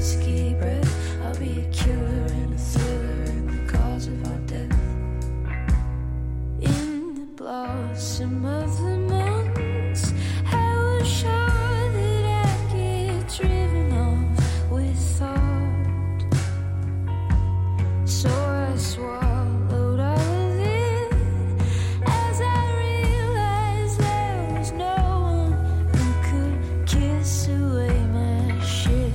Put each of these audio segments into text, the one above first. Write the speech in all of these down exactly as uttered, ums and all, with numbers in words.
whiskey breath. I'll be a killer and a thriller and the cause of our death. In the blossom of the months, I was sure that I'd get driven off with thought. So I swallowed all of it as I realized there was no one who could kiss away my shit.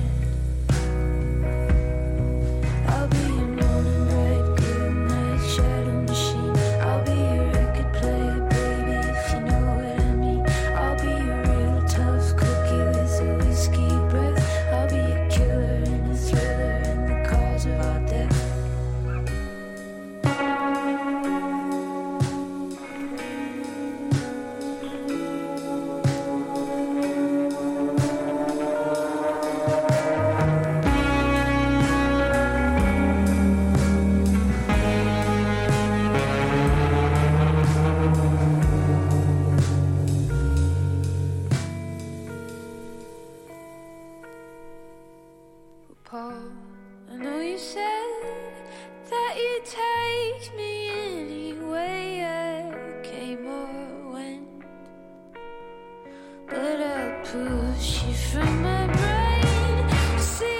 I'll be your morning bright, good night shadow machine. I'll be your record player, baby, if you know what I mean. I'll be your real tough cookie with a whiskey breath. I'll be a killer and a thriller and the cause of our death. Paul, I know you said